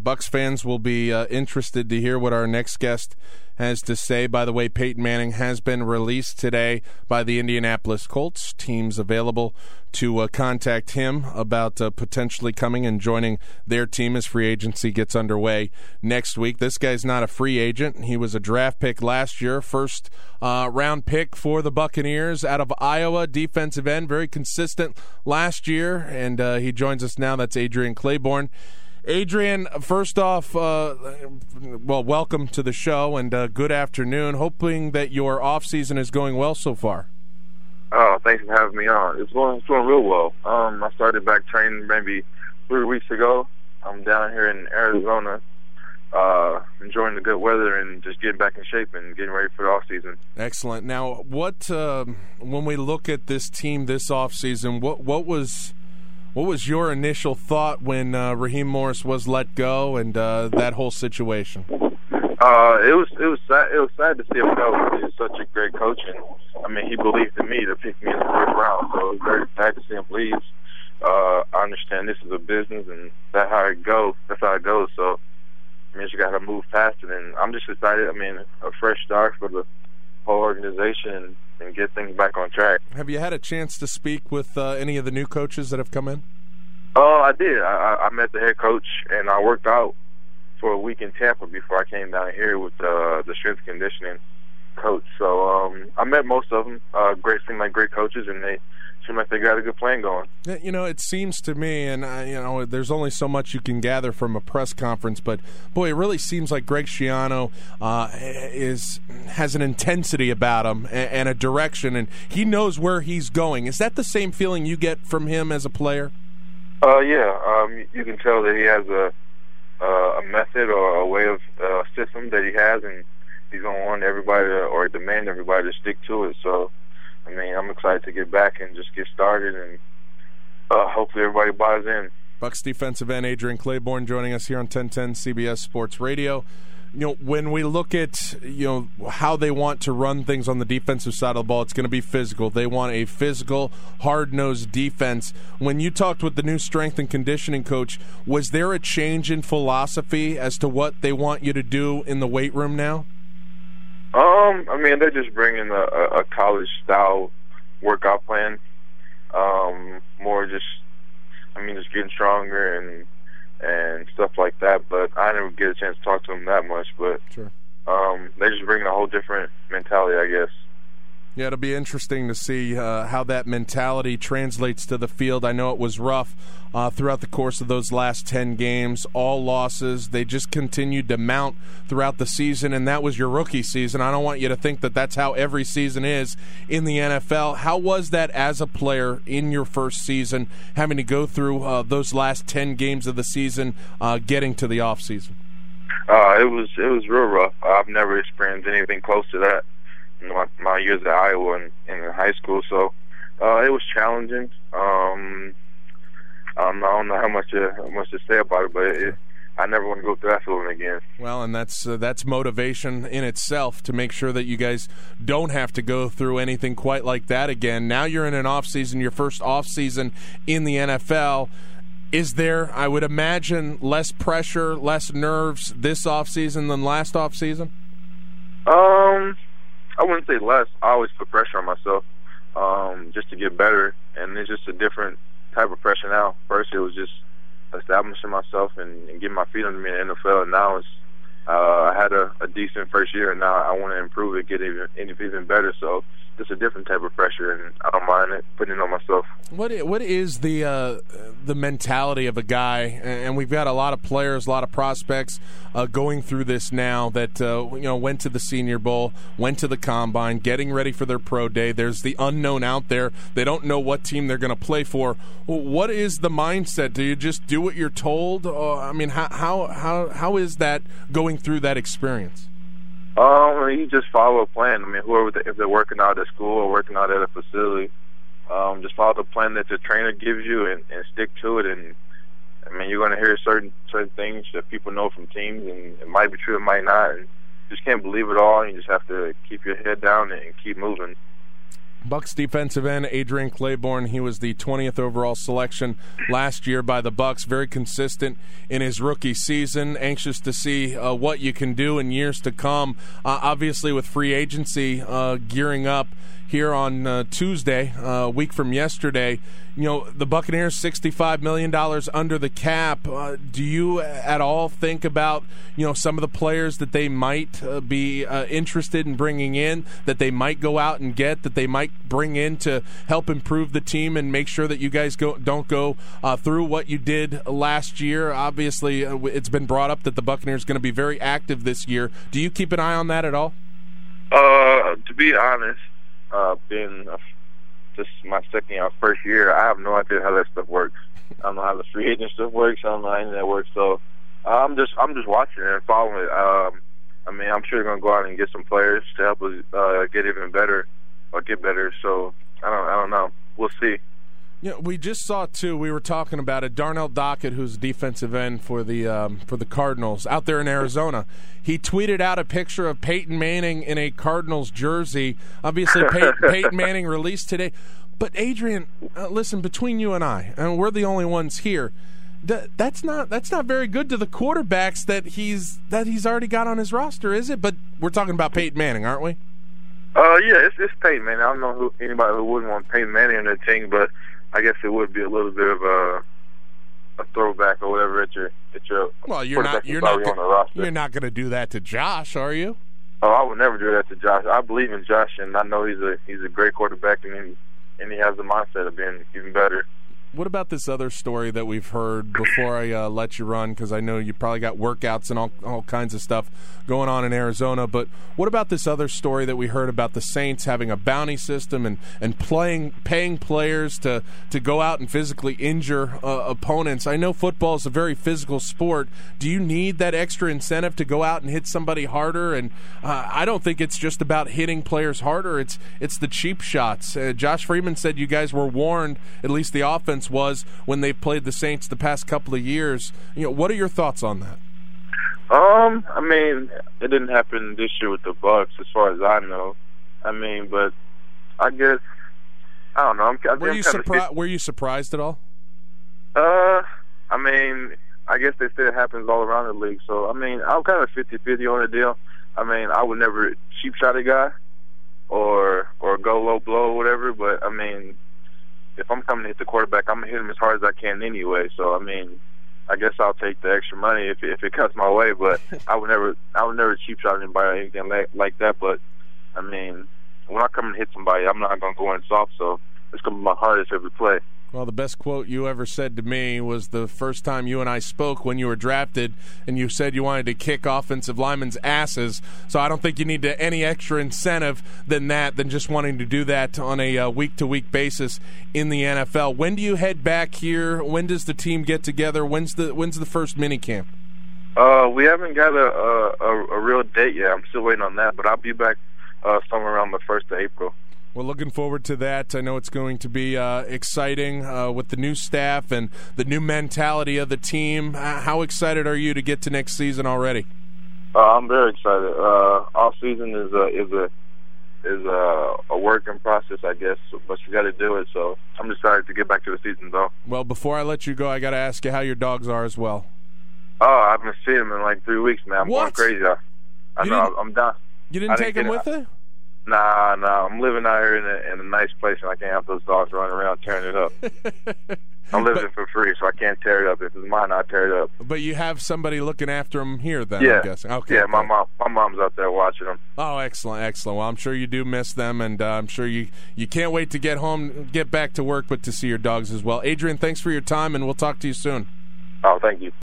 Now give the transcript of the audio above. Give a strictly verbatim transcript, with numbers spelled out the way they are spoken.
Bucs fans will be uh, interested to hear what our next guest has to say. By the way, Peyton Manning has been released today by the Indianapolis Colts. Teams available to uh, contact him about uh, potentially coming and joining their team as free agency gets underway next week. This guy's not a free agent. He was a draft pick last year, first uh, round pick for the Buccaneers out of Iowa, defensive end, very consistent last year, and uh, he joins us now. That's Adrian Clayborn. Adrian, first off, uh, well, welcome to the show and uh, good afternoon. Hoping that your off-season is going well so far. Oh, thanks for having me on. It's going, it's going real well. Um, I started back training maybe three weeks ago. I'm down here in Arizona, uh, enjoying the good weather and just getting back in shape and getting ready for the off-season. Excellent. Now, what uh, when we look at this team this off-season, what what was what was your initial thought when uh, Raheem Morris was let go and uh, that whole situation? Uh, it was it was sad, it was sad to see him go. He was such a great coach, and I mean, he believed in me to pick me in the first round. So it was very sad to see him leave. Uh, I understand this is a business, and that's how it goes. That's how it goes. So I mean, you got to move past it, and I'm just excited. I mean, a fresh start for the whole organization and get things back on track. Have you had a chance to speak with uh, any of the new coaches that have come in? Oh, I did. I, I met the head coach, and I worked out for a week in Tampa before I came down here with uh, the strength and conditioning coach. So um, I met most of them. Uh, great, seem like great coaches, and they seem like they got a good plan going. You know, it seems to me, and I, you know, there's only so much you can gather from a press conference, but boy, it really seems like Greg Schiano uh, is has an intensity about him and, and a direction, and he knows where he's going. Is that the same feeling you get from him as a player? Uh, yeah, um, you can tell that he has a uh, a method or a way of uh, system that he has, and he's going to want everybody to, or demand everybody to stick to it. So, I mean, I'm excited to get back and just get started, and uh, hopefully everybody buys in. Bucs defensive end Adrian Clayborn joining us here on ten ten C B S Sports Radio. You know, when we look at, you know, how they want to run things on the defensive side of the ball, it's going to be physical. They want a physical, hard-nosed defense. When you talked with the new strength and conditioning coach, was there a change in philosophy as to what they want you to do in the weight room now? Um, I mean, they're just bringing a, a college-style workout plan. Um, more just, I mean, just getting stronger and and stuff like that, but I didn't get a chance to talk to them that much, but sure. um, they just bring a whole different mentality, I guess. Yeah, it'll be interesting to see uh, how that mentality translates to the field. I know it was rough uh, throughout the course of those last ten games, all losses. They just continued to mount throughout the season, and that was your rookie season. I don't want you to think that that's how every season is in the N F L. How was that as a player in your first season, having to go through uh, those last ten games of the season, uh, getting to the offseason? Uh, it was it was real rough. I've never experienced anything close to that in my, my years at Iowa and, and in high school, so uh, it was challenging. Um, um, I don't know how much uh, how much to say about it, but it, I never want to go through that feeling again. Well, and that's uh, that's motivation in itself to make sure that you guys don't have to go through anything quite like that again. Now you're in an off season, your first off season in the N F L. Is there, I would imagine, less pressure, less nerves this off season than last off season? Um. I wouldn't say less. I always put pressure on myself um, just to get better, and it's just a different type of pressure now. First, it was just establishing myself and, and getting my feet under me in the N F L, and now it's uh, I had a, a decent first year, and now I want to improve it, get even, even better. So it's a different type of pressure, and I don't mind it, putting it on myself. What what is the uh, the mentality of a guy? And we've got a lot of players, a lot of prospects uh, going through this now that uh, you know went to the Senior Bowl, went to the Combine, getting ready for their pro day. There's the unknown out there. They don't know what team they're going to play for. What is the mindset? Do you just do what you're told? Uh, I mean, how how how how is that going through that experience? Um, you just follow a plan. I mean, whoever the, if they're working out at school or working out at a facility, um, just follow the plan that the trainer gives you and, and stick to it. And I mean, you're going to hear certain certain things that people know from teams, and it might be true, it might not. And you just can't believe it all. And you just have to keep your head down and keep moving. Bucs defensive end Adrian Clayborn, he was the twentieth overall selection last year by the Bucs. Very consistent in his rookie season. Anxious to see uh, what you can do in years to come. Uh, obviously, with free agency uh, gearing up here on uh, Tuesday, uh, a week from yesterday, you know, the Buccaneers sixty-five million dollars under the cap. Uh, do you at all think about, you know, some of the players that they might uh, be uh, interested in bringing in, that they might go out and get, that they might bring in to help improve the team and make sure that you guys go, don't go uh, through what you did last year? Obviously, uh, it's been brought up that the Buccaneers are going to be very active this year. Do you keep an eye on that at all? Uh, to be honest, uh, being a This is my second year, first year. I have no idea how that stuff works. I don't know how the free agent stuff works. I don't know how any of that works. So uh, I'm just I'm just watching it and following it. Um, I mean, I'm sure they're gonna go out and get some players to help us uh, get even better or get better. So I don't I don't know. We'll see. Yeah, we just saw too. We were talking about it. Darnell Dockett, who's defensive end for the um, for the Cardinals, out there in Arizona. He tweeted out a picture of Peyton Manning in a Cardinals jersey. Obviously, Pey- Peyton Manning released today. But Adrian, uh, listen, between you and I, and we're the only ones here. Th- that's not that's not very good to the quarterbacks that he's that he's already got on his roster, is it? But we're talking about Peyton Manning, aren't we? Uh, yeah, it's, it's Peyton Manning. I don't know who anybody who wouldn't want Peyton Manning on their team, but I guess it would be a little bit of a a throwback or whatever at your at your. Well, you're not you're not gonna, you're not going to do that to Josh, are you? Oh, I would never do that to Josh. I believe in Josh, and I know he's a he's a great quarterback, and he, and he has the mindset of being even better. What about this other story that we've heard before I uh, let you run, because I know you probably got workouts and all, all kinds of stuff going on in Arizona, but what about this other story that we heard about the Saints having a bounty system and, and playing paying players to, to go out and physically injure uh, opponents? I know football is a very physical sport. Do you need that extra incentive to go out and hit somebody harder? And uh, I don't think it's just about hitting players harder. It's, it's the cheap shots. Uh, Josh Freeman said you guys were warned, at least the offense was, when they played the Saints the past couple of years. You know, what are your thoughts on that? Um, I mean, it didn't happen this year with the Bucs, as far as I know. I mean, but I guess I don't know. I'm, I were you surprised? Were you surprised at all? Uh, I mean, I guess they say it happens all around the league. So I mean, I'm kind of fifty-fifty on the deal. I mean, I would never cheap shot a guy or or go low blow or whatever. But I mean, if I'm coming to hit the quarterback, I'm gonna hit him as hard as I can anyway. So I mean, I guess I'll take the extra money if if it cuts my way. But I would never, I would never cheap shot anybody or anything like, like that. But I mean, when I come and hit somebody, I'm not gonna go in soft. So it's gonna be my hardest every play. Well, the best quote you ever said to me was the first time you and I spoke when you were drafted, and you said you wanted to kick offensive linemen's asses. So I don't think you need to, any extra incentive than that, than just wanting to do that on a uh, week-to-week basis in the N F L. When do you head back here? When does the team get together? When's the when's the first mini camp? Uh, we haven't got a, a a real date yet. I'm still waiting on that, but I'll be back uh, somewhere around the first of April. We're looking forward to that. I know it's going to be uh, exciting uh, with the new staff and the new mentality of the team. Uh, how excited are you to get to next season already? Uh, I'm very excited. Uh, all season is a is a is a, a working process, I guess, but you got to do it. So I'm excited to get back to the season, though. Well, before I let you go, I got to ask you how your dogs are as well. Oh, I haven't seen them in like three weeks, man. I'm what? going crazy. I, I know. I'm done. You didn't take them with you? Nah, nah. I'm living out here in a, in a nice place, and I can't have those dogs running around tearing it up. I'm living but, for free, so I can't tear it up. If it's mine, I'll tear it up. But you have somebody looking after them here, then, yeah. I'm guessing. Okay. Yeah, my mom, my mom's out there watching them. Oh, excellent, excellent. Well, I'm sure you do miss them, and uh, I'm sure you, you can't wait to get home, get back to work, but to see your dogs as well. Adrian, thanks for your time, and we'll talk to you soon. Oh, thank you.